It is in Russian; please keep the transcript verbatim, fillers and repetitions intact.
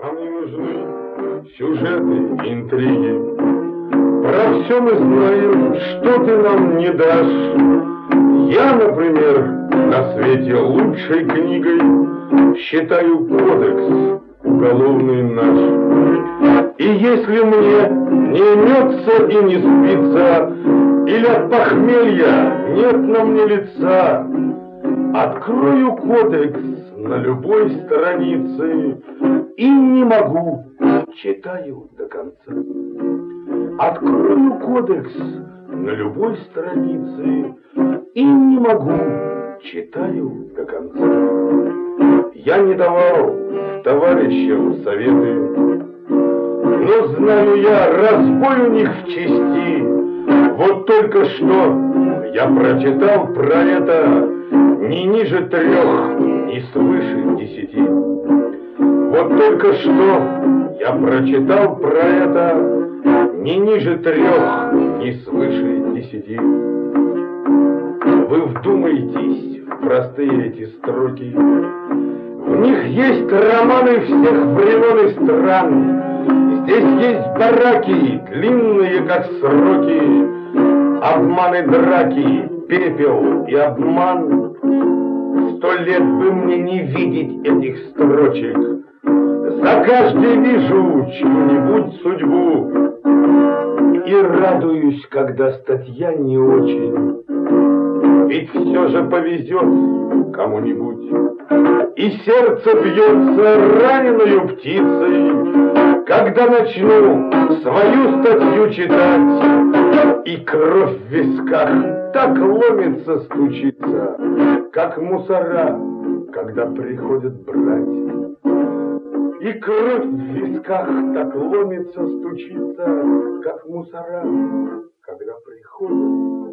Нам не нужны сюжеты, интриги. Про все мы знаем, что ты нам не дашь. Я, например, на свете лучшей книгой считаю кодекс уголовный наш. И если мне не имется и не спится, или от похмелья нет на мне лица, открою кодекс на любой странице и не могу, читаю до конца. Открою кодекс на любой странице и не могу, читаю до конца. Я не давал товарищам советы, но знаю я, разбой у них в чести. Вот только что я прочитал про это не ниже трех, не свыше десяти. Вот только что я прочитал про это не ниже трех, не свыше десяти. Вы вдумайтесь в простые эти строки. В них есть романы всех времен и стран. Здесь есть бараки, длинные как сроки, обманы, драки, пепел и обман. Сто лет бы мне не видеть этих строчек. За каждой вижу чью-нибудь судьбу и радуюсь, когда статья не очень. Ведь все же повезет кому-нибудь, и сердце бьется раненою птицей, когда начну свою статью читать, и кровь в висках так ломится стучится, как мусора, когда приходят брать. И кровь в висках так ломится стучится, как мусора, когда приходят